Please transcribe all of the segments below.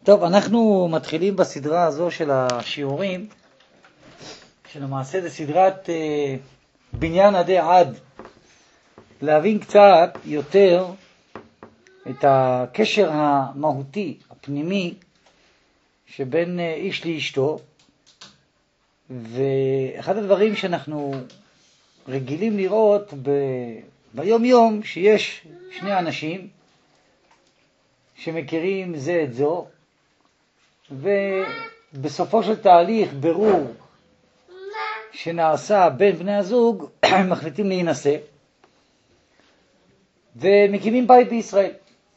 טוב, אנחנו מתחילים בסדרה הזו של השיעורים, שלמעשה זה סדרת בניין עדי עד, להבין קצת יותר את הקשר המהותי, הפנימי, שבין איש לאשתו. ואחד הדברים שאנחנו רגילים לראות ביום יום, שיש שני אנשים שמכירים זה את זו, ובסופו של תהליך ברור שנעשה בין בני הזוג, הם מחליטים להינשא ומקימים בית בישראל.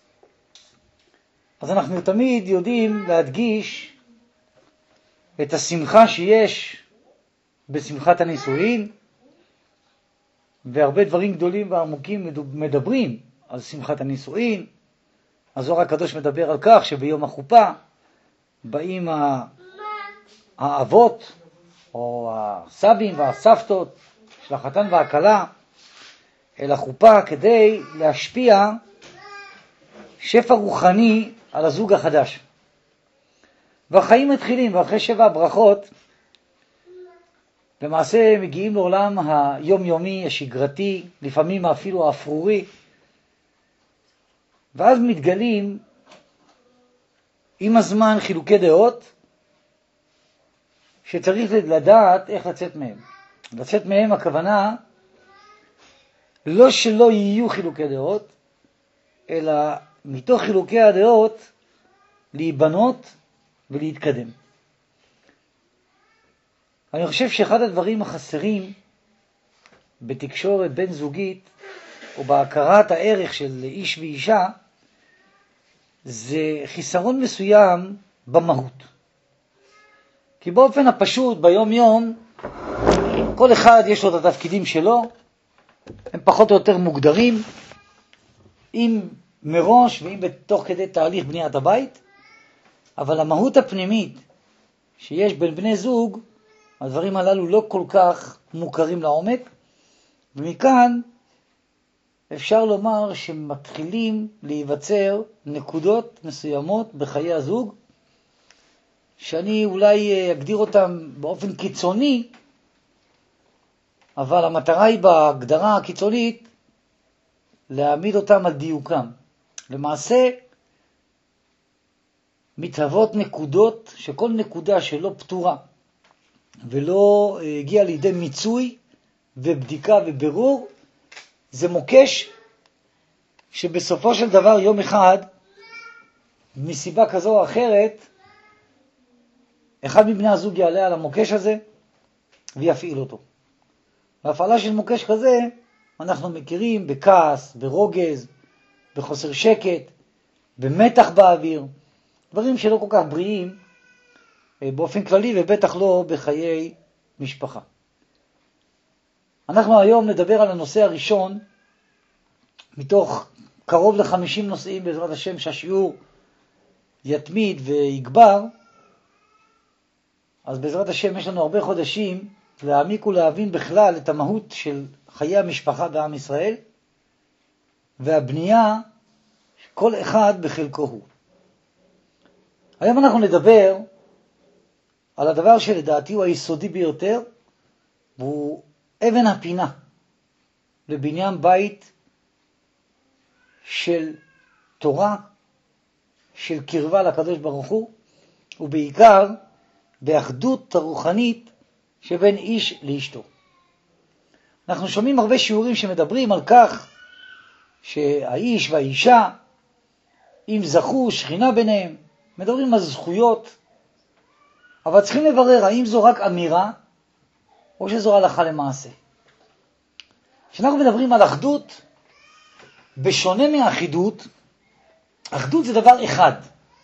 אז אנחנו תמיד יודעים להדגיש את השמחה שיש בשמחת הנישואין, והרבה דברים גדולים ועמוקים מדברים על שמחת הנישואין. הזוהר הקדוש מדבר על כך שביום החופה באים האבות או הסבים והסבתות של החתן והכלה אל החופה כדי להשפיע שפע רוחני על הזוג החדש. והחיים מתחילים, ואחרי 7 ברכות למעשה מגיעים לעולם היומיומי, השגרתי, לפעמים אפילו האפרורי, ואז מתגלים עם הזמן חילוקי דעות שצריך לדעת איך לצאת מהם. לצאת מהם הכוונה לא שלא יהיו חילוקי דעות, אלא מתוך חילוקי הדעות להיבנות ולהתקדם. אני חושב שאחד הדברים החסרים בתקשורת בין זוגית או בהכרת הערך של איש ואישה זה חיסרון מסוים במהות. כי באופן הפשוט ביום יום כל אחד יש לו את התפקידים שלו, הם פחות או יותר מוגדרים, אם מראש ואם בתוך כדי תהליך בניית הבית, אבל המהות הפנימית שיש בין בני זוג, הדברים הללו לא כל כך מוכרים לעומק, ומכאן אפשר לומר שמתחילים להיווצר נקודות מסוימות בחיי הזוג, שאני אולי אגדיר אותם באופן קיצוני, אבל המטרה היא בהגדרה הקיצונית להעמיד אותם על דיוקם. למעשה מתהוות נקודות שכל נקודה שלא פתורה ולא הגיעה לידי מיצוי ובדיקה ובירור, זה מוקש שבסופו של דבר יום אחד מסיבה כזו או אחרת אחד מבני הזוג יעלה על המוקש הזה ויפעיל אותו. והפעלה של מוקש כזה אנחנו מכירים בכעס, ברוגז, בחוסר שקט, במתח באוויר, דברים שלא כל כך בריאים באופן כללי ובטח לא בחיי משפחה. אנחנו היום נדבר על הנושא הראשון מתוך קרוב ל50 נושאים בעזרת השם שהשיעור יתמיד ויגבר. אז בעזרת השם יש לנו הרבה חודשים להעמיק ולהבין בכלל את המהות של חיי המשפחה בעם ישראל והבנייה כל אחד בחלקו הוא. היום אנחנו נדבר על הדבר שלדעתי הוא היסודי ביותר, והוא אבן הפינה לבניין בית של תורה, של קרבה לקדוש ברוך הוא, ובעיקר באחדות הרוחנית שבין איש לאשתו. אנחנו שומעים הרבה שיעורים שמדברים על כך שהאיש והאישה, אם זכו שכינה ביניהם, מדברים על זכויות, אבל צריכים לברר האם זו רק אמירה או שזו הלכה למעשה. כשאנחנו מדברים על אחדות, בשונה מאחידות, אחדות זה דבר אחד.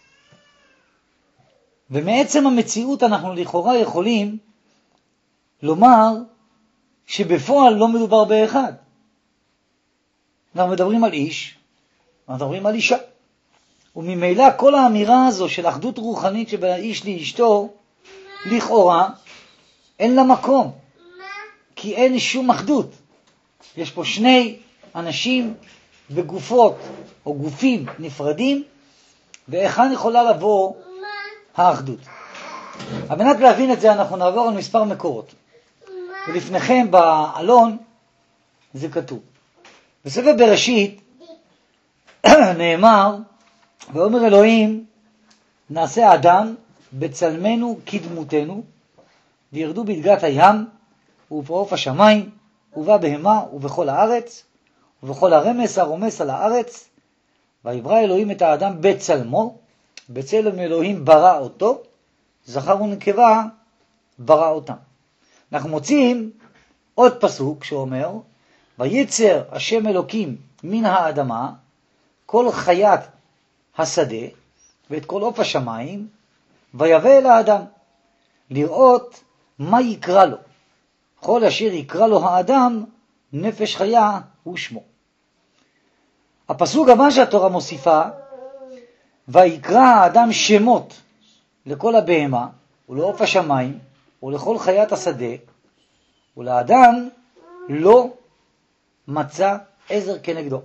ומעצם המציאות אנחנו לכאורה יכולים לומר שבפועל לא מדובר באחד. אנחנו מדברים על איש, אנחנו מדברים על אישה. וממילא כל האמירה הזו של אחדות רוחנית שבין האיש לאשתו, לכאורה אין לה מקום. כי אין שום אחדות. יש פה שני אנשים בגופות או גופים נפרדים, ואיכן יכולה לבוא האחדות. על מנת להבין את זה אנחנו נעבור על מספר מקורות. ולפניכם בעלון זה כתוב. בספר בראשית נאמר, ואומר אלוהים, נעשה אדם בצלמנו כדמותנו, וירדו בדגת הים, ובעוף השמיים, ובבהמה, ובכל הארץ, ובכל הרמס הרומס על הארץ. ויברא אלוהים את האדם בצלמו, בצלם אלוהים ברא אותו, זכר ונקבה ברא אותם. אנחנו מוצאים עוד פסוק שאומר, ויצר השם אלוקים מן האדמה, כל חיית השדה, ואת כל עוף השמיים, ויבא אל האדם, לראות מה יקרא לו. כל אשר יקרא לו האדם, נפש חיה הוא שמו. הפסוק הבא שהתורה מוסיפה, ויקרא האדם שמות לכל הבהמה, ולעוף השמיים, ולכל חיית השדה, ולאדם לא מצא עזר כנגדו.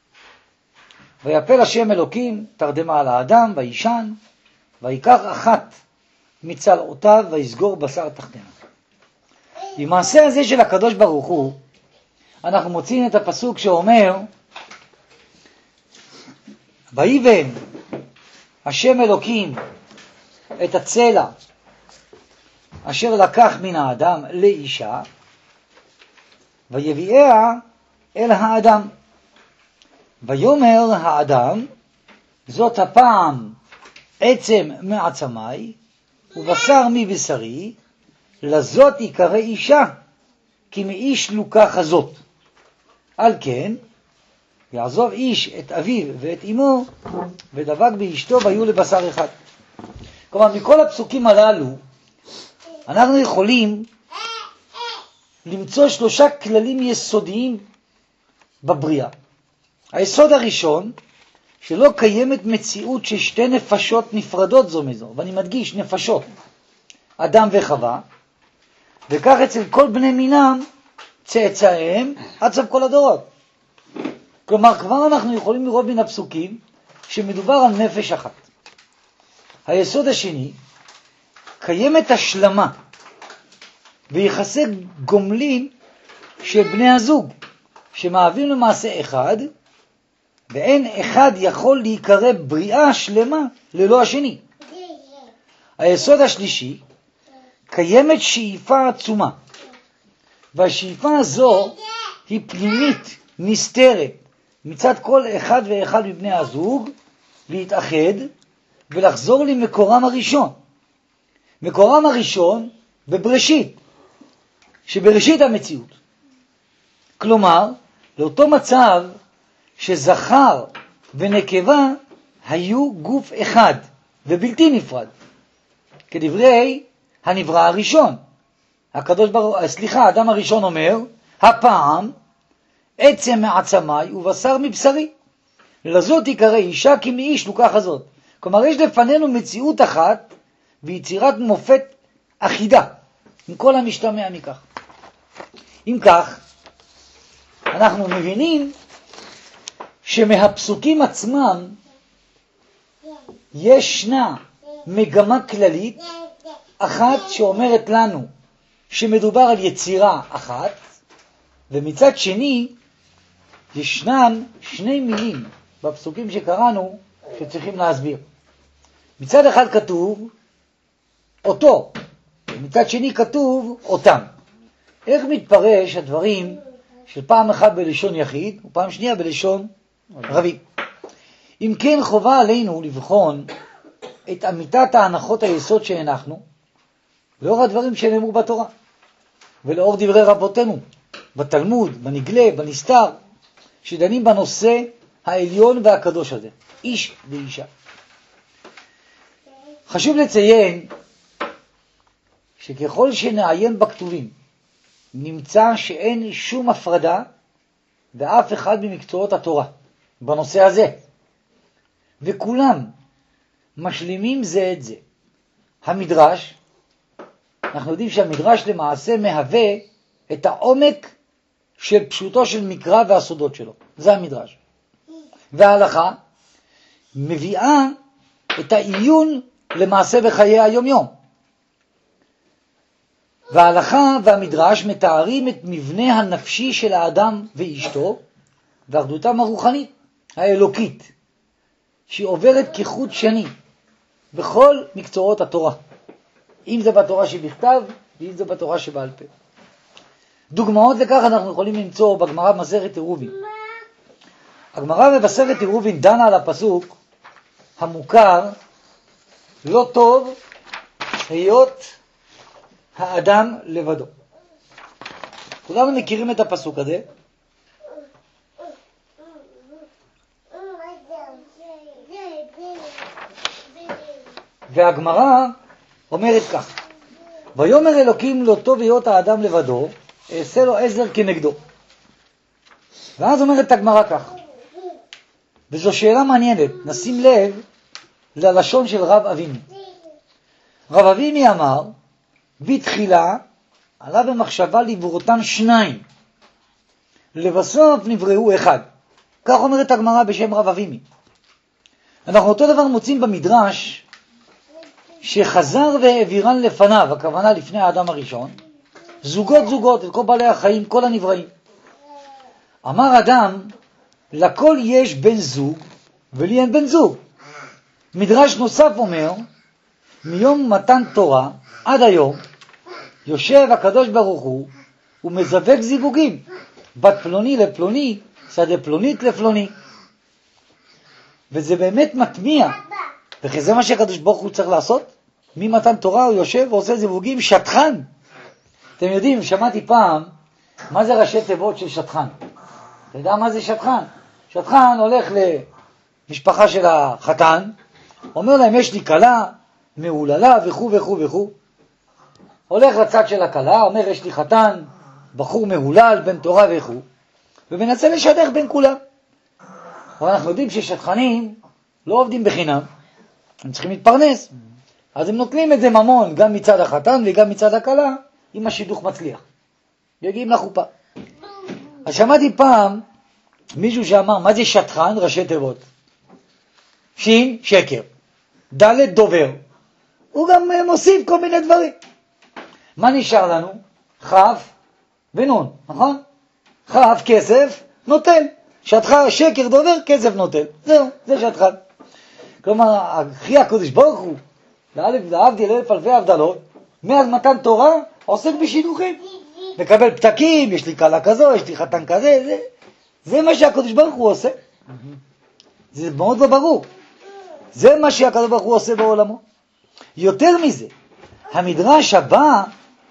ויפל השם אלוקים תרדמה על האדם, וישן, ויקח אחת מצלעותיו, ויסגור בשר תחתינו. במעשה הזה של הקדוש ברוך הוא, אנחנו מוצאים את הפסוק שאומר, ויבן השם אלוקים את הצלע אשר לקח מן האדם לאישה, ויביאה אל האדם. ויאמר האדם, זאת הפעם עצם מעצמי, ובשר מבשרי, לזאת יקרא אישה, כי מאיש לוקח הזאת. על כן, יעזוב איש את אביו ואת אמו, ודבק באשתו והיו לבשר אחד. כלומר, מכל הפסוקים הללו, אנחנו יכולים למצוא 3 כללים יסודיים בבריאה. היסוד הראשון, שלא קיימת מציאות ששתי נפשות נפרדות זו מזו, ואני מדגיש, נפשות, אדם וחווה, וכך אצל כל בני מינם, צאצאיהם, עד סוף כל הדורות. כלומר, כבר אנחנו יכולים לראות מן הפסוקים, שמדובר על נפש אחת. היסוד השני, קיימת השלמה, ביחסי גומלין של בני הזוג, שמהווים למעשה אחד, ואין אחד יכול להיקרא בריאה שלמה ללא השני. היסוד השלישי, קיימת שאיפה עצומה, והשאיפה הזו היא פנימית, נסתרת, מצד כל אחד ואחד מבני הזוג, להתאחד ולחזור למקורם הראשון. מקורם הראשון בבראשית, שבראשית המציאות. כלומר, לאותו מצב שזכר ונקבה היו גוף אחד ובלתי נפרד, כדברי הנברא הראשון. האדם הראשון אומר, הפעם עצם מעצמי ובשר מבשרי, לזאת יקרא אישה כי מאיש לוקח הזאת. כלומר, יש לפנינו מציאות אחת ויצירת מופת אחידה, עם כל המשתמע מכך. אם כך, אנחנו מבינים שמהפסוקים עצמם ישנה מגמה כללית אחת שאומרת לנו שמדובר על יצירה אחת, ומצד שני ישנם 2 מילים בפסוקים שקראנו שצריכים להסביר. מצד אחד כתוב אותו, ומצד שני כתוב אותם. איך מתפרש הדברים של פעם אחת בלשון יחיד ופעם שנייה בלשון רבים? אם כן, חובה עלינו לבחון את אמיתת ההנחות היסוד שהנחנו לאור הדברים שנאמרו בתורה ולאור דברי רבותינו בתלמוד, בנגלה, בנסתר, שדנים בנושא העליון והקדוש הזה, איש ואישה. חשוב לציין שככל שנעיין בכתובים נמצא שאין שום הפרדה באף אחד ממקצועות התורה בנושא הזה, וכולם משלימים זה את זה. המדרש, אנחנו יודעים שהמדרש למעשה מהווה את העומק של פשוטו של מקרא והסודות שלו, זה המדרש. וההלכה מביאה את העיון למעשה בחיי היום-יום. וההלכה והמדרש מתארים את מבנה הנפשי של האדם ואשתו, ואחדותם הרוחנית, האלוקית, שהיא עוברת כחוט שני בכל מקצועות התורה, אם זה בתורה שבכתב ואם זה בתורה שבעל פה. דוגמאות לכך אנחנו יכולים למצוא בגמרא במסכת עירובין. הגמרא במסכת עירובין דנה על הפסוק המוכר, לא טוב היות האדם לבדו. כולנו מכירים את הפסוק הזה. והגמרא אומרת כך: ויאמר אלוקים לא טוב היות האדם לבדו, אעשה לו עזר כנגדו. ואז אומרת הגמרא כך, וזו שאלה מעניינת, נשים לב ללשון של רב אבימי. רב אבימי אמר, בתחילה עלה במחשבה לברותם שניים, לבסוף נבראו אחד. כך אומרת הגמרא בשם רב אבימי. אנחנו אותו דבר מוצאים במדרש, שחזר והעבירן לפניו, הכוונה לפני האדם הראשון, זוגות, את כל בעלי החיים, כל הנבראים. אמר אדם, לכל יש בן זוג, ולי אין בן זוג. מדרש נוסף אומר, מיום מתן תורה עד היום, יושב הקדוש ברוך הוא, ומזווג זיווגים, בת פלוני לפלוני, שדה פלונית לפלוני. וזה באמת מטמיע, וכי זה מה שהקדוש ברוך הוא צריך לעשות? ממתן תורה הוא יושב ועושה זיווגים, שטחן. אתם יודעים, שמעתי פעם, מה זה ראשי תיבות של שטחן? אתה יודע מה זה שטחן? שטחן הולך למשפחה של החתן, אומר להם, יש לי כלה, מעוללה וכו' וכו' וכו'. הולך לצד של הכלה, אומר, יש לי חתן, בחור מעולל, בן תורה וכו'. ומנסה לשדך בין כולם. אבל אנחנו יודעים ששטחנים לא עובדים בחינם, הם צריכים להתפרנס. אז הם נוטלים את זה ממון, גם מצד החתן וגם מצד הכלה, אם השידוך מצליח. יגיעים לחופה. אז שמעתי פעם מישהו שאמר, מה זה שטחן? ראשי תיבות. שין, שקר. ד' דובר. הוא גם מוסיף כל מיני דברים. מה נשאר לנו? חף ונון, נכון? חף, כסף, נוטל. שטחן, שקר, דובר, כסף, נוטל. זהו, זה שטחן. כלומר, הכי הקודש ברוך הוא, להבדיל אלף אלפי הבדלות, מאז מתן תורה, עוסק בשידוכים. מקבל פתקים, יש לי קלה כזו, יש לי חתן כזה, זה מה שהקדוש ברוך הוא עושה. זה מאוד ברור. זה מה שהקדוש ברוך הוא עושה בעולמו. יותר מזה, המדרש הבא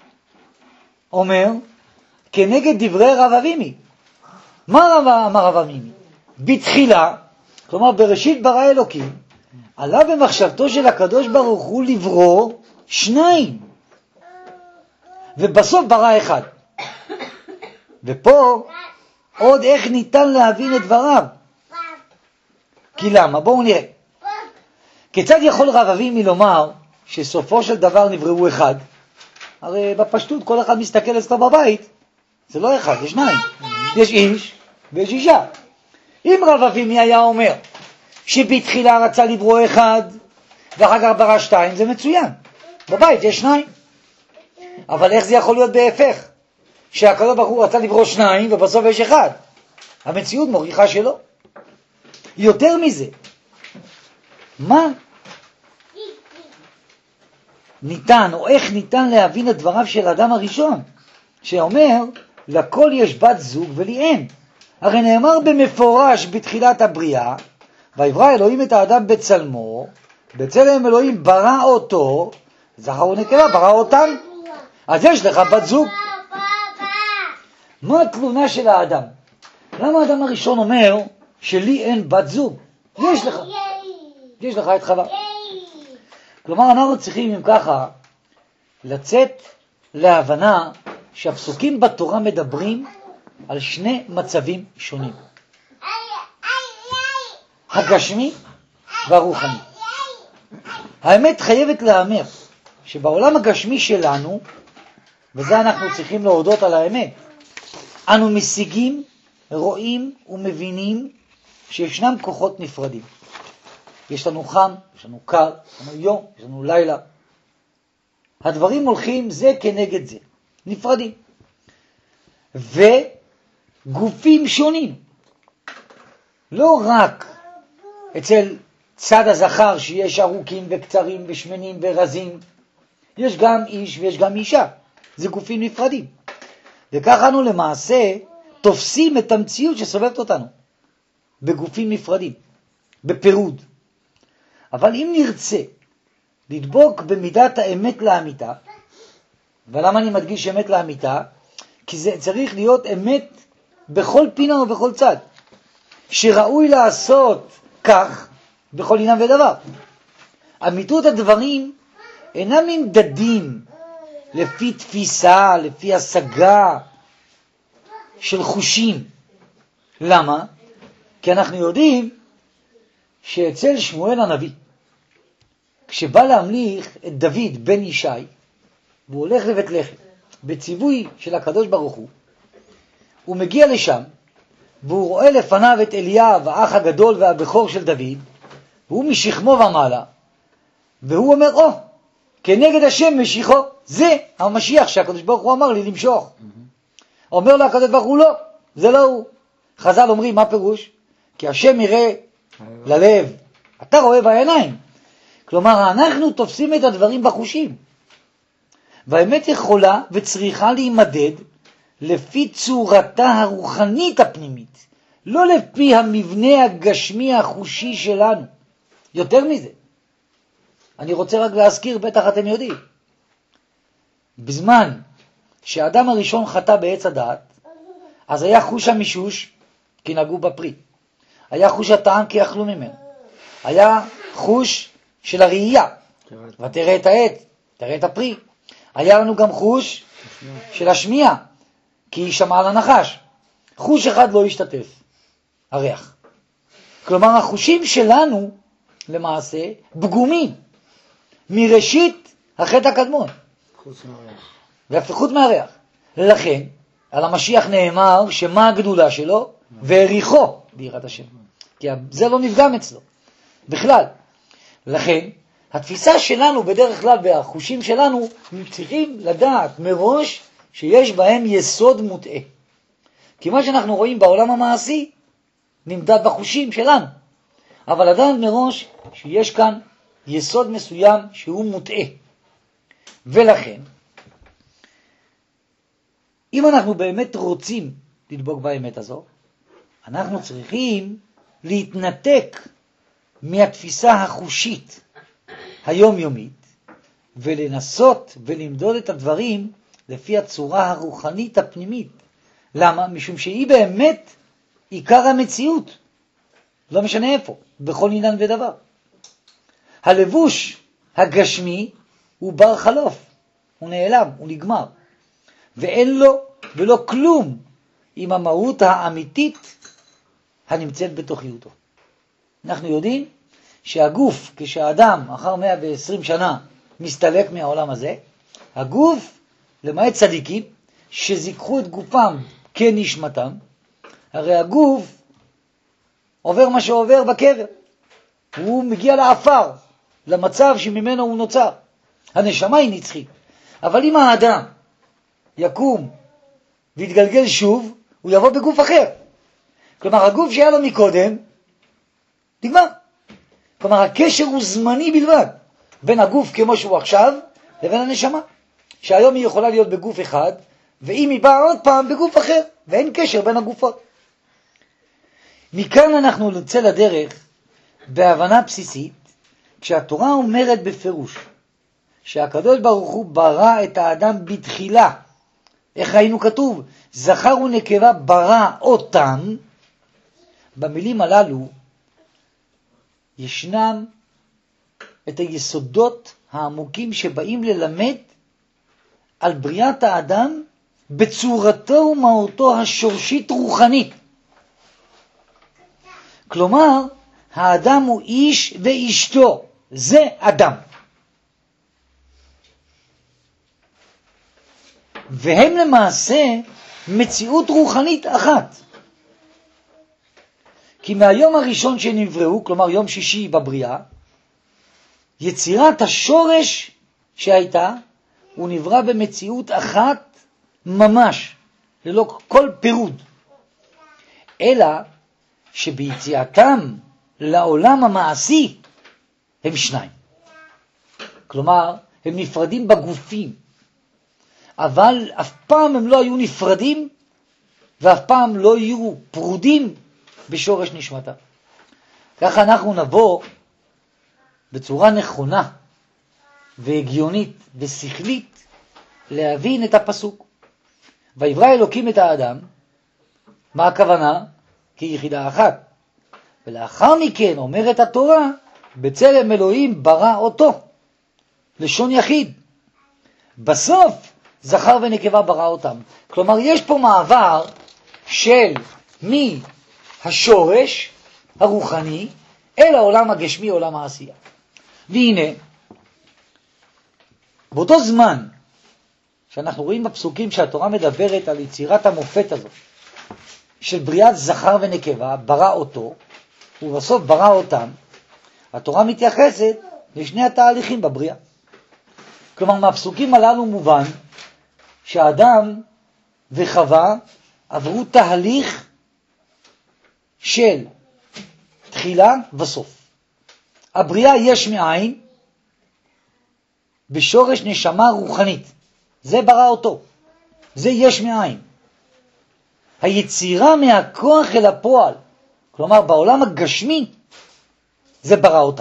אומר, כנגד דברי רב אבימי. מה אמר רב אבימי? בתחילה, כלומר בראשית ברא אלוקים, עלה במחשבתו של הקדוש ברוך הוא לברוא שניים, ובסוף ברא אחד. ופה עוד איך ניתן להבין את דבריו. כי למה? בואו נראה. כיצד יכול רב אבימי לומר שסופו של דבר נבראו אחד? הרי בפשטות כל אחד מסתכל אצלו בבית, זה לא אחד, יש שניים. יש איש ויש אישה. אם רב אבימי היה אומר שבתחילה רצה לברוא אחד ואחר כך ברא שתיים, זה מצוין. בבית יש שניים. אבל איך זה יכול להיות בהפך? שהקדוש ברוך הוא רצה לברוא שניים ובסוף יש אחד. המציאות מוכיחה שלא. יותר מזה, מה ניתן או איך ניתן להבין את דבריו של האדם הראשון שאומר לכל יש בת זוג ולי אין? הרי נאמר במפורש בתחילת הבריאה, ויברא אלוהים את האדם בצלמו, בצלם אלוהים ברא אותו, זכר ונקבה ברא אותם. אז יש לך בת זוג. מה התלונה של האדם? למה האדם הראשון אומר שלי אין בת זוג? יש לך את חווה. כלומר, אנחנו צריכים אם ככה לצאת להבנה שהפסוקים בתורה מדברים על שני מצבים שונים. הגשמי והרוחני. האמת חייבת להאמר שבעולם הגשמי שלנו, וזה אנחנו צריכים להודות על האמת, אנו משיגים, רואים ומבינים שישנם כוחות נפרדים. יש לנו חם, יש לנו קר, יש לנו יום, יש לנו לילה. הדברים הולכים זה כנגד זה, נפרדים. וגופים שונים. לא רק אצל צד הזכר שיש ארוכים וקצרים ושמנים ורזים, יש גם איש ויש גם אישה. זה גופים נפרדים. וכך אנו למעשה תופסים את המציאות שסובבת אותנו. בגופים נפרדים, בפירוד. אבל אם נרצה לדבוק במידת האמת לאמיתה, ולמה אני מדגיש אמת לאמיתה? כי זה צריך להיות אמת בכל פינה ובכל צד. שראוי לעשות כך בכל עניין ודבר. אמיתות הדברים אינם נמדדים לפי תפיסה, לפי השגה של חושים. למה? כי אנחנו יודעים שאצל שמואל הנביא, כשבא להמליך את דוד בן ישי, והוא הולך לבית לחם, בציווי של הקדוש ברוך הוא מגיע לשם, והוא רואה לפניו את אליאב, האח הגדול והבכור של דוד, והוא משכמו ומעלה, והוא אומר, כנגד השם משיחו, זה המשיח שהקדוש ברוך הוא אמר לי למשוך. אומר לו הקדוש ברוך הוא, לא, זה לא הוא. חז"ל אומרים, מה פירוש? כי השם יראה ללב, אתה רואה בעיניים. כלומר, אנחנו תופסים את הדברים בחושים. והאמת יכולה וצריכה להימדד לפי צורתה הרוחנית הפנימית, לא לפי המבנה הגשמי החושי שלנו. יותר מזה, אני רוצה רק להזכיר, בטח אתם יודעים, בזמן שהאדם הראשון חטא בעץ הדעת, אז היה חוש המישוש כי נגעו בפרי, היה חוש הטעם כי אכלו ממנו, היה חוש של הראייה, ותראה את העץ, תראה את הפרי, היה לנו גם חוש של השמיעה, כי היא שמעה על הנחש. חוש אחד לא השתתף, הריח. כלומר, החושים שלנו למעשה פגומים מראשית החטא הקדמון. חוץ מהריח. לכן, על המשיח נאמר שמה הגדולה שלו? והריחו ביראת השם. כי זה לא נפגם אצלו. בכלל. לכן, התפיסה שלנו בדרך כלל והחושים שלנו צריכים לדעת מראש שיש בהם יסוד מוטעה. כי מה שאנחנו רואים בעולם המעשי נמדד בחושים שלנו. אבל לדעת מראש שיש כאן יסוד מסוים שהוא מוטעה. ולכן, אם אנחנו באמת רוצים לדבוק באמת הזו, אנחנו צריכים להתנתק מהתפיסה החושית היומיומית, ולנסות ולמדוד את הדברים לפי הצורה הרוחנית הפנימית. למה? משום שהיא באמת עיקר המציאות. לא משנה איפה, בכל עניין ודבר. הלבוש הגשמי הוא בר חלוף, הוא נעלם, הוא נגמר. ואין לו ולא כלום עם המהות האמיתית הנמצאת בתוכיותו. אנחנו יודעים שהגוף, כשהאדם אחר 120 שנה מסתלק מהעולם הזה, הגוף, למעט צדיקים, שזיקחו את גופם כנשמתם, הרי הגוף עובר מה שעובר בקבר. הוא מגיע לאפר, למצב שממנו הוא נוצר. הנשמה היא נצחית. אבל אם האדם יקום ויתגלגל שוב, הוא יבוא בגוף אחר. כלומר, הגוף שהיה לו מקודם, נגמר. כלומר, הקשר הוא זמני בלבד, בין הגוף כמו שהוא עכשיו, לבין הנשמה. שהיום היא יכולה להיות בגוף אחד, ואם היא באה עוד פעם בגוף אחר, ואין קשר בין הגופות. מכאן אנחנו נצא לדרך בהבנה בסיסית, כשהתורה אומרת בפירוש, שהקדוש ברוך הוא ברא את האדם בתחילה. איך ראינו כתוב? זכר ונקבה ברא אותם. במילים הללו ישנם את היסודות העמוקים שבאים ללמד על בריאת האדם בצורתו ומהותו השורשית רוחנית. כלומר, האדם הוא איש ואשתו, זה אדם. והם למעשה מציאות רוחנית אחת. כי מהיום הראשון שנבראו, כלומר יום שישי בבריאה, יצירת השורש שהייתה, הוא נברא במציאות אחת ממש, ללא כל פירוד. אלא שביציאתם לעולם המעשי הם שניים. כלומר, הם נפרדים בגופים, אבל אף פעם הם לא היו נפרדים, ואף פעם לא יהיו פרודים בשורש נשמתה. ככה אנחנו נבוא בצורה נכונה והגיונית ושכלית להבין את הפסוק. ויברא אלוקים את האדם, מה הכוונה? כיחידה אחת. ולאחר מכן אומרת התורה, בצלם אלוהים ברא אותו, לשון יחיד. בסוף זכר ונקבה ברא אותם. כלומר, יש פה מעבר של מהשורש הרוחני אל העולם הגשמי, עולם העשייה. והנה, באותו זמן שאנחנו רואים בפסוקים שהתורה מדברת על יצירת המופת הזאת, של בריאת זכר ונקבה, ברא אותו, ובסוף ברא אותם, התורה מתייחסת לשני התהליכים בבריאה. כלומר, מהפסוקים הללו מובן שהאדם וחווה עברו תהליך של תחילה וסוף. הבריאה יש מאין בשורש נשמה רוחנית. זה ברא אותו. זה יש מאין. היצירה מהכוח אל הפועל, כלומר בעולם הגשמי, זה ברא אותם.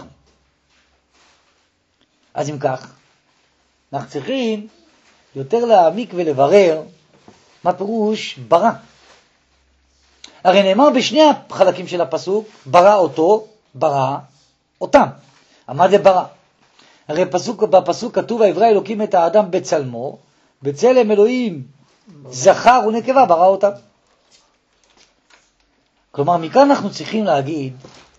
אז אם כך, אנחנו צריכים יותר להעמיק ולברר מה פירוש ברא. הרי נאמר בשני החלקים של הפסוק, ברא אותו, ברא אותם. מה זה ברא? הרי בפסוק כתוב, ויברא אלוקים את האדם בצלמו, בצלם אלוהים זכר ונקבה ברא אותם. כלומר, מכאן אנחנו צריכים להגיד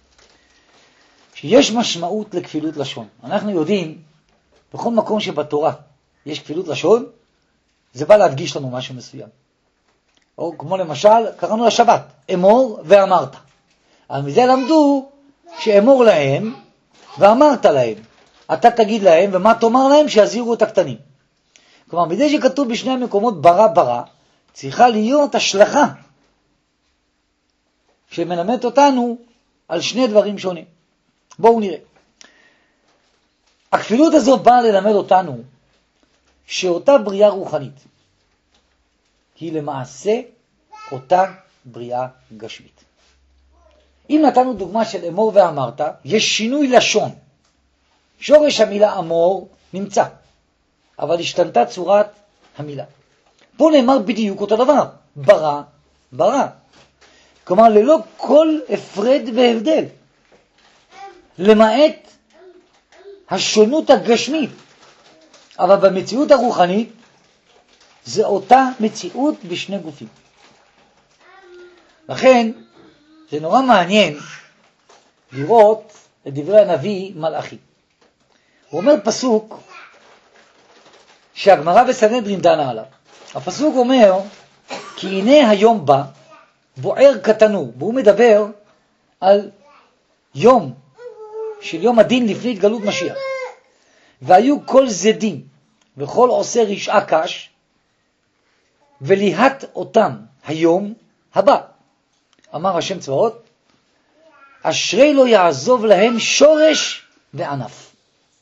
שיש משמעות לכפילות לשון. אנחנו יודעים, בכל מקום שבתורה יש כפילות לשון, זה בא להדגיש לנו משהו מסוים. או כמו למשל, קראנו לשבת, אמור ואמרת. אז מזה למדו שאמור להם ואמרת להם. אתה תגיד להם, ומה תאמר להם? שיזהירו את הקטנים. כלומר, מדי שכתוב בשני המקומות ברא ברא, צריכה להיות השלכה שמלמד אותנו על שני דברים שונים. בואו נראה. הכפילות הזו באה ללמד אותנו שאותה בריאה רוחנית היא למעשה אותה בריאה גשמית. אם נתנו דוגמה של אמור ואמרת, יש שינוי לשון. שורש המילה אמור נמצא, אבל השתנתה צורת המילה. פה נאמר בדיוק אותו דבר, ברא, ברא. כלומר, ללא כל הפרד והבדל, למעט השונות הגשמית. אבל במציאות הרוחנית, זה אותה מציאות בשני גופים. לכן, זה נורא מעניין לראות את דברי הנביא מלאכי. הוא אומר פסוק שהגמרא בסנהדרין דנה עליו. הפסוק אומר, כי הנה היום בא, בוער קטנו, והוא מדבר על יום, של יום הדין לפני התגלות משיח. והיו כל זדים, וכל עושה רשעה קש, וליהת אותם היום הבא. אמר השם צבאות, אשרי לא יעזוב להם שורש וענף.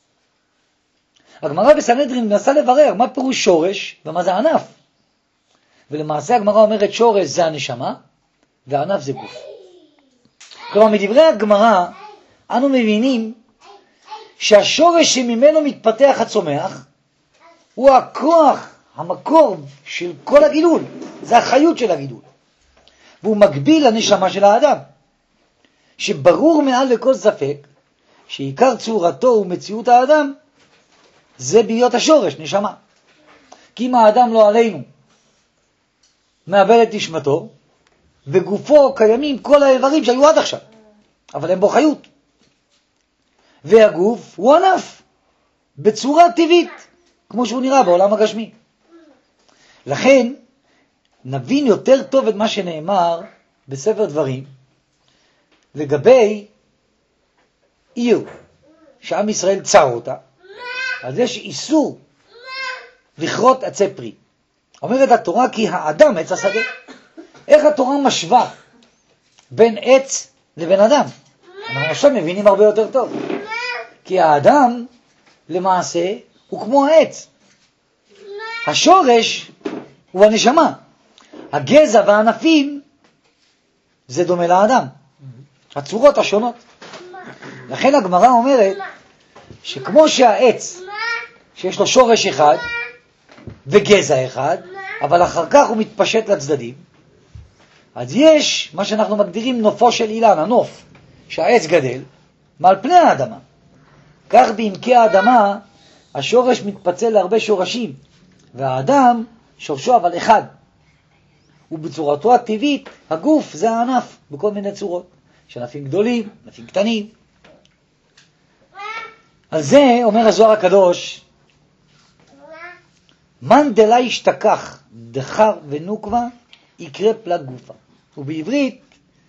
הגמרא בסנהדרין מנסה לברר מה פירוש שורש ומה זה ענף. ולמעשה הגמרא אומרת שורש זה הנשמה, וענף זה גוף. כלומר, מדברי הגמרא, אנו מבינים שהשורש שממנו מתפתח הצומח, הוא הכוח, המקור של כל הגידול. זה החיות של הגידול. והוא מקביל לנשמה של האדם. שברור מעל לכל ספק, שעיקר צורתו ומציאות האדם, זה בהיות השורש, נשמה. כי אם האדם לא עלינו, מאבד את נשמתו, בגופו קיימים כל האיברים שהיו עד עכשיו, אבל הם בו חיות. והגוף הוא ענף, בצורה טבעית, כמו שהוא נראה בעולם הגשמי. לכן, נבין יותר טוב את מה שנאמר בספר דברים, לגבי עיר שעם ישראל צר אותה, אז יש איסור לכרות עצי פרי. אומרת התורה כי האדם עץ השדה. איך התורה משווה בין עץ לבין אדם? אנחנו עכשיו מבינים הרבה יותר טוב. כי האדם למעשה הוא כמו העץ. השורש הוא הנשמה. הגזע והענפים זה דומה לאדם. הצורות השונות. לכן הגמרא אומרת שכמו שהעץ שיש לו שורש אחד וגזע אחד, אבל אחר כך הוא מתפשט לצדדים, אז יש מה שאנחנו מגדירים נופו של אילן, הנוף, שהעץ גדל מעל פני האדמה. כך בעמקי האדמה השורש מתפצל להרבה שורשים, והאדם שורשו אבל אחד. ובצורתו הטבעית, הגוף זה הענף בכל מיני צורות. יש ענפים גדולים, ענפים קטנים. על זה אומר הזוהר הקדוש, מן דלה ישתכח דחר ונוקבה יקרה פלג גופה. ובעברית,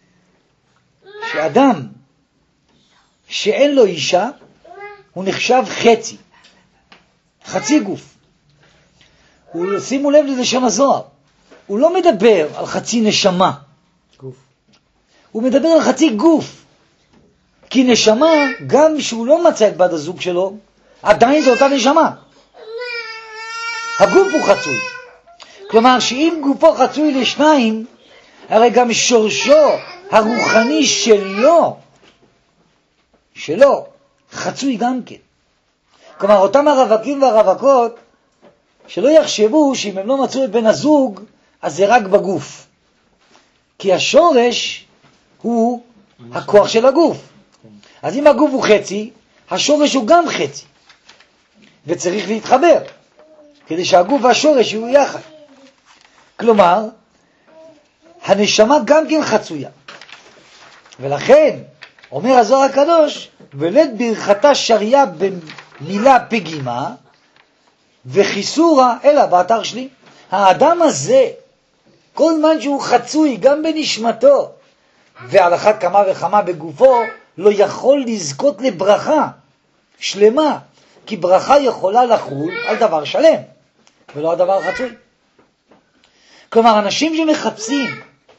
שאדם שאין לו אישה, הוא נחשב חצי, חצי גוף. שימו לב לזה שם הזוהר, הוא לא מדבר על חצי נשמה, גוף. הוא מדבר על חצי גוף. כי נשמה, גם שהוא לא מצא את בת הזוג שלו, עדיין זו אותה נשמה. הגוף הוא חצוי. כלומר, שאם גופו חצוי לשניים, הרי גם שורשו הרוחני שלו, חצוי גם כן. כלומר, אותם הרווקים והרווקות, שלא יחשבו שאם הם לא מצאו את בן הזוג, אז זה רק בגוף. כי השורש הוא הכוח של הגוף. אז אם הגוף הוא חצי, השורש הוא גם חצי. וצריך להתחבר, כדי שהגוף והשורש יהיו יחד. כלומר, הנשמה גם כן חצויה. ולכן, אומר הזוהר הקדוש, ולד ברכתה שריה במילה פגימה, וחיסורה אלא באתר שלי. האדם הזה, כל מן שהוא חצוי גם בנשמתו, ועל אחת כמה וכמה בגופו, לא יכול לזכות לברכה שלמה, כי ברכה יכולה לחול על דבר שלם, ולא על דבר חצוי. כלומר, אנשים שמחפשים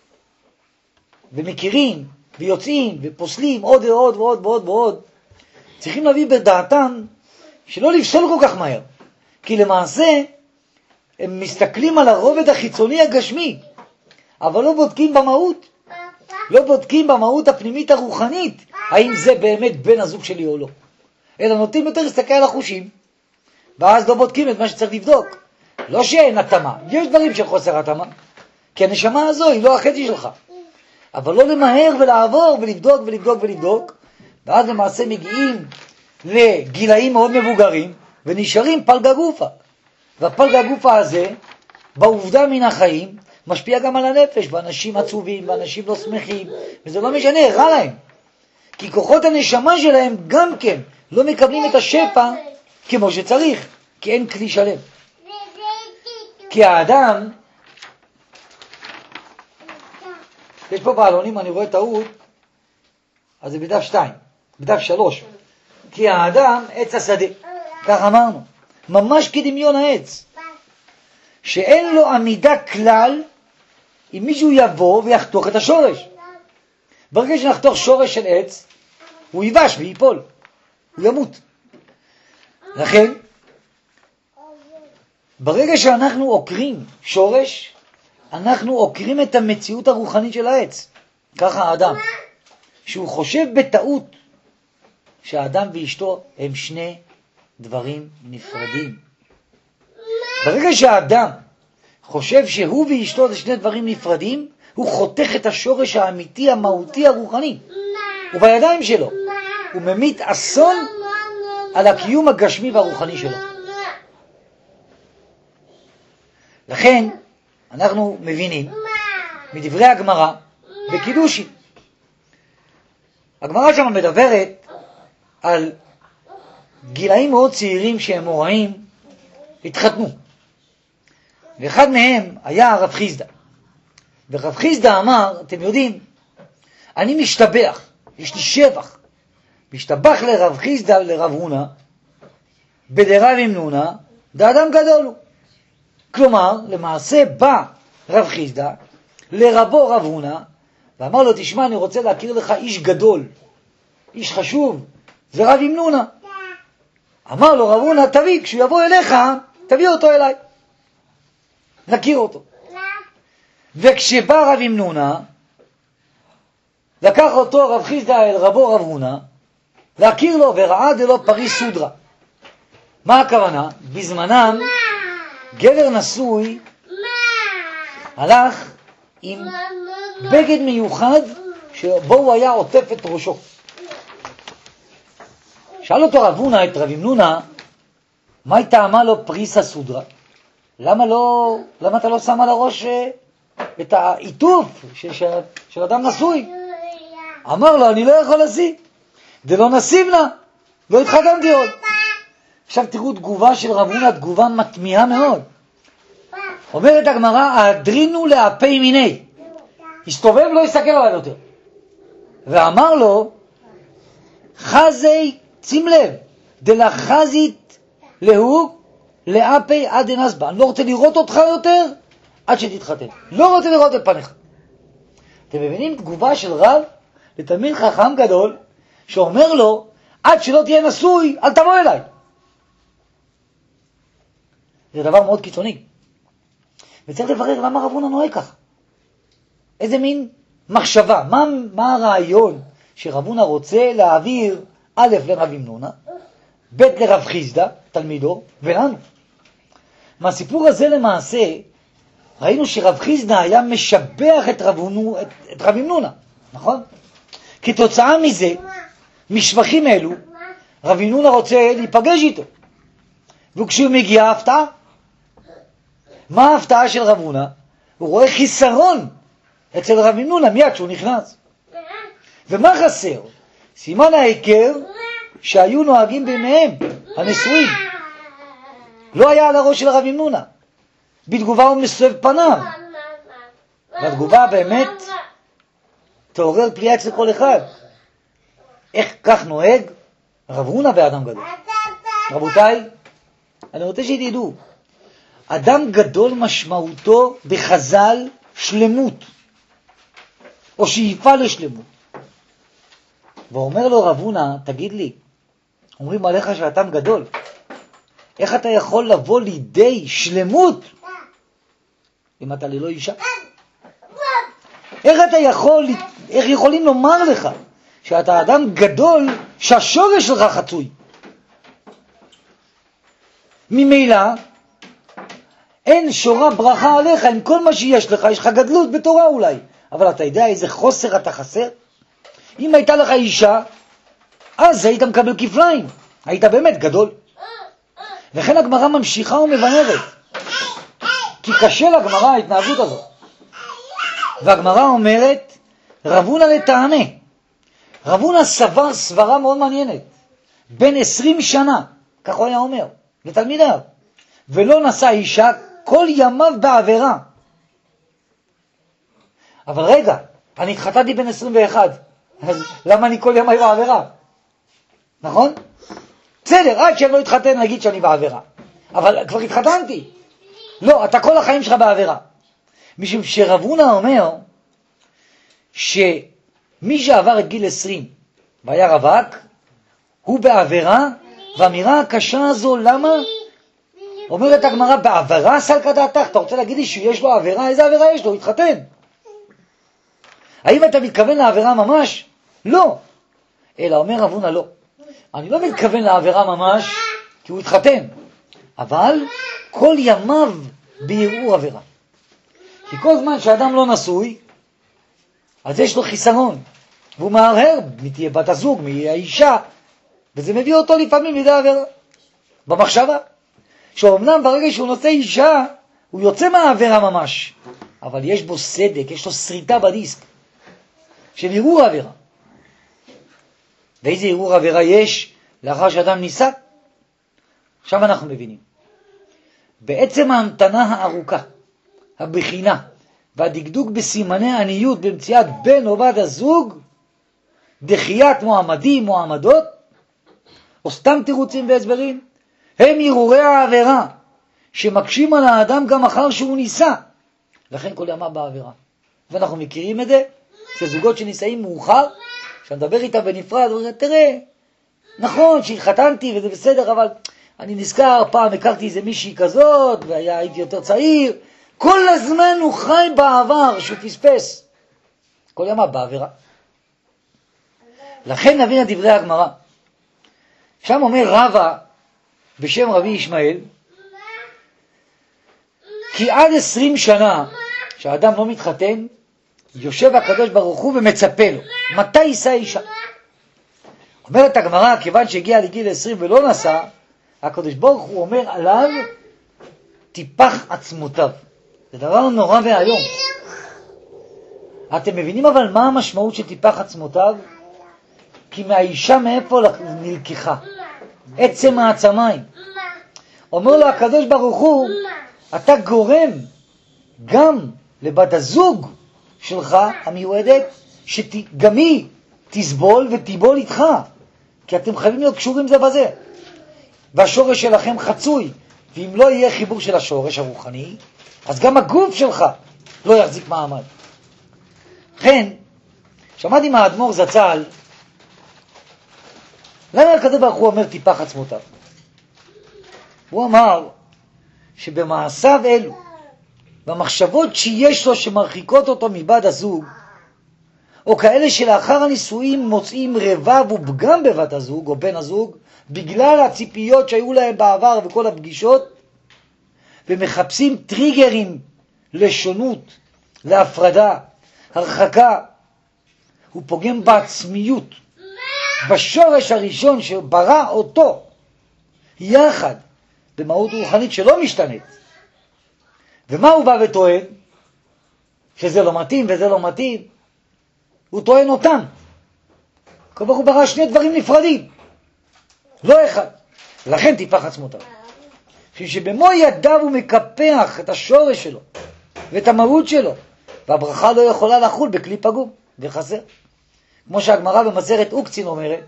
ומכירים ויוצאים ופוסלים עוד ועוד ועוד ועוד ועוד, צריכים להביא בדעתם שלא לפסול כל כך מהר, כי למעשה הם מסתכלים על הרובד החיצוני הגשמי, אבל לא בודקים במהות, לא בודקים במהות הפנימית הרוחנית, האם זה באמת בן הזוג שלי או לא. אלא נוטים יותר להסתכל על החושים, ואז לא בודקים את מה שצריך לבדוק. לא שאין התאמה, יש דברים של חוסר התאמה, כי הנשמה הזו היא לא החצי שלך. אבל לא למהר ולעבור ולבדוק ולבדוק ולבדוק, ואז למעשה מגיעים לגילאים מאוד מבוגרים, ונשארים פלגה גופה. והפלגה גופה הזה, בעובדה מן החיים, משפיע גם על הנפש, ואנשים עצובים, ואנשים לא שמחים, וזה לא משנה, רע להם. כי כוחות הנשמה שלהם גם כן לא מקבלים את השפע כמו שצריך, כי אין כלי שלם. כי האדם, יש פה בעלונים, אני רואה טעות, אז זה בדף 2, בדף 3. כי האדם עץ השדה, כך אמרנו, ממש כדמיון העץ, שאין לו עמידה כלל אם מישהו יבוא ויחתוך את השורש. ברגע שנחתוך שורש של עץ, הוא ייבש ויפול, הוא ימות. לכן, ברגע שאנחנו עוקרים שורש, אנחנו עוקרים את המציאות הרוחנית של העץ. ככה האדם, שהוא חושב בטעות שהאדם ואשתו הם שני דברים נפרדים. ברגע שהאדם חושב שהוא ואשתו זה שני דברים נפרדים, הוא חותך את השורש האמיתי, המהותי, הרוחני. ובידיים שלו הוא ממית אסון על הקיום הגשמי והרוחני שלו. לכן אנחנו מבינים מדברי הגמרא בקידושין. הגמרא שם מדברת על גילאים מאוד צעירים שהם מוראים התחתנו. ואחד מהם היה הרב חיסדא. ורב חיסדא אמר, אתם יודעים, אני משתבח יש לי שבח. משתבח לרב חיסדא לרב הונא, בדרב אמנונה, דאדם גדול הוא. כלומר, למעשה בא רב חיסדא לרבו רב הונא, ואמר לו, תשמע, אני רוצה להכיר לך איש גדול, איש חשוב, זה רב אמנונה. אמר לו רב הונא, תביא, כשהוא יבוא אליך, תביא אותו אליי. נכיר אותו. וכשבא רב אמנונה, לקח אותו רב חיסדא אל רבו רב הונא, להכיר לו, וראה דלו פריס סודרה. מה הכוונה? בזמנם, גבר נשוי הלך עם בגד מיוחד שבו הוא היה עוטף את ראשו. שאל אותו רב הונא את רב אמנונה, מה הייתה אמרה לו פריסה סודרה? למה אתה לא שם על הראש את העיטוף של אדם נשוי? אמר לו, אני לא יכול לשים, זה לא נשים לה, לא התחתנתי עוד. עכשיו תראו תגובה של רב הונא, תגובה מתמיהה מאוד. אומרת הגמרא, האדרינו לאפי מיני. הסתובב, לא יסתכל עליו יותר. ואמר לו, חזי, שים לב, דלחזית להוא לאפי עד הנסבא. אני לא רוצה לראות אותך יותר עד שתתחתן. לא רוצה לראות את פניך. אתם מבינים תגובה של רב לתלמיד חכם גדול, שאומר לו, עד שלא תהיה נשוי, אל תבוא אליי. זה דבר מאוד קיצוני. וצריך לברר למה רב הונא נוהג כך. איזה מין מחשבה, מה הרעיון שרב הונא רוצה להעביר א' לרב אמנונה, ב' לרב חיסדא, תלמידו, ולנו. מהסיפור הזה למעשה, ראינו שרב חיסדא היה משבח את רב אמנונה, נכון? כתוצאה מזה, משבחים אלו, רב אמנונה רוצה להיפגש איתו. וכשהוא מגיע ההפתעה, מה ההפתעה של רב הונא? הוא רואה חיסרון אצל רב אמנונה מיד שהוא נכנס. ומה חסר? סימן ההיכר שהיו נוהגים ביניהם, הנשואים. לא היה על הראש של רב אמנונה. בתגובה הוא מסובב פניו. והתגובה באמת תעורר פליאה אצל כל אחד. איך כך נוהג רב הונא באדם גדול? רבותיי, אני רוצה שתדעו, אדם גדול משמעותו בחז"ל שלמות, או שאיפה לשלמות. ואומר לו רב הונא, תגיד לי, אומרים עליך שאתם גדול, איך אתה יכול לבוא לידי שלמות אם אתה ללא אישה? איך יכולים לומר לך שאתה אדם גדול שהשורש שלך חצוי? ממילא אין שורה ברכה עליך, עם כל מה שיש לך, יש לך גדלות בתורה אולי, אבל אתה יודע איזה חוסר אתה חסר? אם הייתה לך אישה, אז היית מקבל כפליים, היית באמת גדול. לכן הגמרא ממשיכה ומבארת, כי קשה לגמרא ההתנהגות הזאת. והגמרא אומרת, רב הונא לטענה. רב הונא סבר סברה מאוד מעניינת, בין 20 שנה, כך הוא היה אומר, לתלמידיו, ולא נשא אישה כל ימיו בעבירה. אבל רגע, אני התחתנתי בין 21, אז למה אני כל ימי בעבירה? נכון? בסדר, עד שאני לא התחתן נגיד שאני בעבירה, אבל כבר התחתנתי. לא, אתה כל החיים שלך בעבירה. משום שרב הונא אומר שמי שעבר את גיל 20 והיה רווק, הוא בעבירה, והאמירה הקשה הזו, למה? אומרת הגמרא, בעבירה סלקא דעתך, אתה רוצה להגיד לי שיש לו עבירה? איזה עבירה יש לו? הוא התחתן. האם אתה מתכוון לעבירה ממש? לא. אלא אומר רב הונא, לא. אני לא מתכוון לעבירה ממש, כי הוא התחתן. אבל כל ימיו בערעור עבירה. כי כל זמן שאדם לא נשוי, אז יש לו חיסרון. והוא מערער, מי תהיה בת הזוג, מי יהיה האישה, וזה מביא אותו לפעמים לידי עבירה. במחשבה. שאומנם ברגע שהוא נושא אישה, הוא יוצא מהעבירה ממש. אבל יש בו סדק, יש לו שריטה בדיסק. של ערעור עבירה. ואיזה ערעור עבירה יש לאחר שאדם ניסה? עכשיו אנחנו מבינים. בעצם ההמתנה הארוכה, הבחינה והדקדוק בסימני עניות במציאת בן או בת הזוג, דחיית מועמדים, מועמדות, או סתם תירוצים והסברים, הם הרהורי העבירה, שמקשים על האדם גם אחר שהוא ניסה. לכן כל ימה בעבירה. ואנחנו מכירים את זה, שזוגות שנישאים מאוחר, כשנדבר איתה בנפרד, אומרים, תראה, נכון שהתחתנתי וזה בסדר, אבל אני נזכר, פעם הכרתי איזה מישהי כזאת, והייתי יותר צעיר, כל הזמן הוא חי בעבר שהוא פספס. כל ימה בעבירה. לכן נבין את דברי הגמרא. שם אומר רבא בשם רבי ישמעאל, כי עד 20 שנה שהאדם לא מתחתן, יושב הקדוש ברוך הוא ומצפה לו. מתי יישא אישה? אומרת הגמרא, כיוון שהגיע לגיל 20 ולא נשא, הקדוש ברוך הוא אומר עליו, טיפח עצמותיו. זה דבר נורא והיום. אתם מבינים אבל מה המשמעות של טיפח עצמותיו? כי מהאישה מאיפה נלקחה? עצם העצמיים. אומר לו הקדוש ברוך הוא, אתה גורם גם לבת הזוג שלך המיועדת, שגם היא תסבול ותיבול איתך, כי אתם חייבים להיות קשורים זה בזה. והשורש שלכם חצוי, ואם לא יהיה חיבור של השורש הרוחני, אז גם הגוף שלך לא יחזיק מעמד. לכן, שמעתי מהאדמו"ר זצ"ל, למה הקדוש ברוך הוא אומר טיפח עצמותיו? הוא אמר שבמעשיו אלו, במחשבות שיש לו שמרחיקות אותו מבת הזוג, או כאלה שלאחר הנישואים מוצאים רבב ופגם בבת הזוג או בן הזוג, בגלל הציפיות שהיו להם בעבר וכל הפגישות, ומחפשים טריגרים לשונות, להפרדה, הרחקה, הוא פוגם בעצמיות, בשורש הראשון שברא אותו, יחד, במהות רוחנית שלא משתנית. ומה הוא בא וטוען? שזה לא מתאים וזה לא מתאים. הוא טוען אותם. כל כך הוא ברא שני דברים נפרדים, לא אחד. לכן טיפח עצמותיו. שבמו ידיו הוא מקפח את השורש שלו ואת המהות שלו, והברכה לא יכולה לחול בכלי פגום וחסר. כמו שהגמרא במסכת אוקצין אומרת,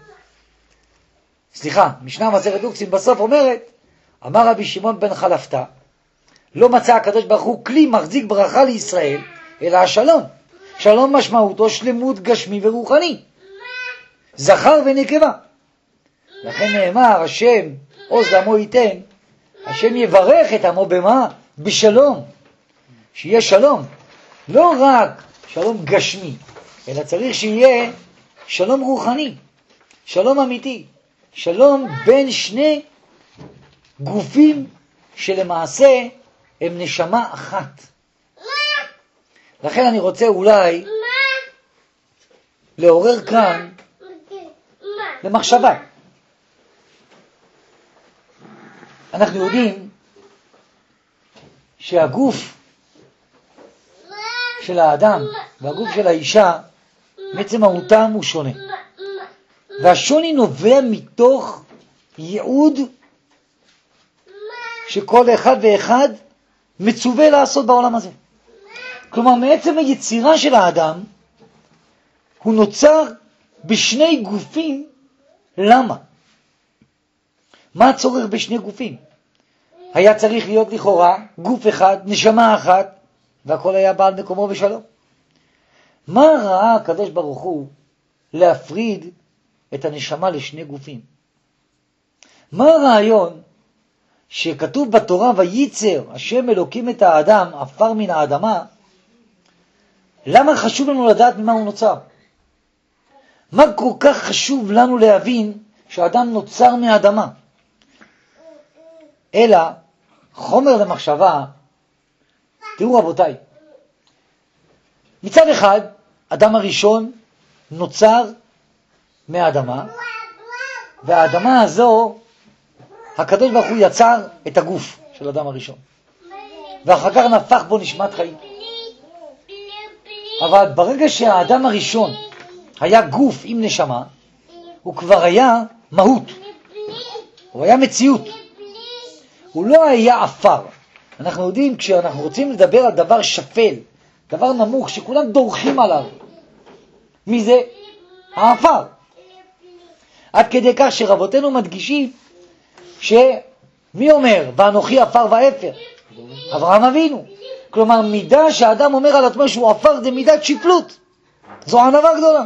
משנה מסכת אוקצין בסוף אומרת, אמר רבי שמעון בן חלפתא, לא מצא הקדוש ברוך הוא כלי מחזיק ברכה לישראל, אלא השלום. שלום משמעותו שלמות גשמי ורוחני, זכר ונקבה. לכן נאמר, השם עוז לעמו ייתן, השם יברך את עמו במה? בשלום. שיהיה שלום, לא רק שלום גשמי, אלא צריך שיהיה שלום רוחני, שלום אמיתי, שלום בין שני גופים שלמעשה הם נשמה אחת. לכן אני רוצה אולי לעורר כאן למחשבה. אנחנו יודעים שהגוף של האדם והגוף של האישה בעצם מהותם הוא שונה. והשוני נובע מתוך ייעוד שכל אחד ואחד מצווה לעשות בעולם הזה. כלומר, מעצם היצירה של האדם, הוא נוצר בשני גופים. למה? מה הצורך בשני גופים? היה צריך להיות לכאורה גוף אחד, נשמה אחת, והכל היה בעל מקומו בשלום. מה ראה הקדוש ברוך הוא להפריד את הנשמה לשני גופים? מה הרעיון שכתוב בתורה וייצר השם אלוקים את האדם עפר מן האדמה? למה חשוב לנו לדעת ממה הוא נוצר? מה כל כך חשוב לנו להבין שהאדם נוצר מהאדמה? אלא חומר למחשבה. תראו רבותיי, מצד אחד אדם הראשון נוצר מהאדמה, והאדמה הזו הקדוש ברוך הוא יצר את הגוף של אדם הראשון, ואחר כך נפח בו נשמת חיים. אבל ברגע שהאדם הראשון היה גוף עם נשמה, הוא כבר היה מהות, הוא היה מציאות, הוא לא היה אפר. אנחנו יודעים, כשאנחנו רוצים לדבר על דבר שפל, דבר נמוך שכולם דורכים עליו, מי זה? העפר. עד כדי כך שרבותינו מדגישים שמי אומר, ואנוכי עפר ואפר? אברהם אבינו. כלומר, מידה שהאדם אומר על עצמו שהוא עפר זה מידת שפלות. זו ענווה גדולה.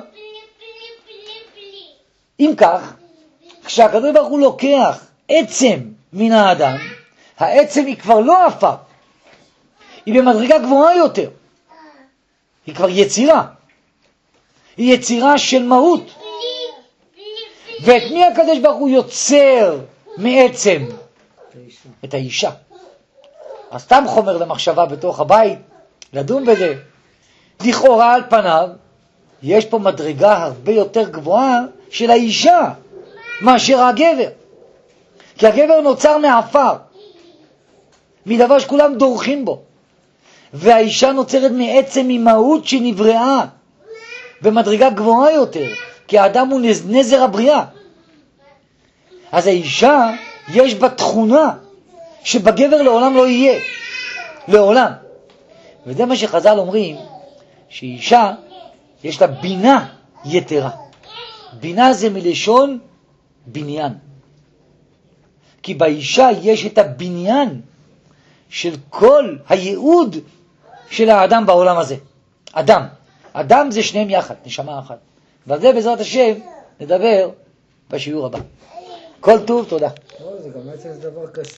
אם כך, כשהקדוש ברוך הוא לוקח עצם מן האדם, העצם היא כבר לא עפר. היא במדרגה גבוהה יותר. היא כבר יצירה. היא יצירה של מהות. ואת מי הקדוש ברוך הוא יוצר מעצם? את האישה. אז סתם חומר למחשבה בתוך הבית, לדון בזה. לכאורה על פניו, יש פה מדרגה הרבה יותר גבוהה של האישה, מאשר הגבר. כי הגבר נוצר מעפר, מדבר שכולם דורכים בו. והאישה נוצרת מעצם ממהות שנבראה, במדרגה גבוהה יותר, כי האדם הוא נזר הבריאה. אז האישה יש בה תכונה שבגבר לעולם לא יהיה. לעולם. וזה מה שחז"ל אומרים, שאישה יש לה בינה יתרה. בינה זה מלשון בניין. כי באישה יש את הבניין של כל הייעוד של האדם בעולם הזה. אדם. אדם זה שניהם יחד, נשמה אחת. ועל זה בעזרת השם נדבר בשיעור הבא. כל טוב, תודה. זה גם בעצם דבר קשה.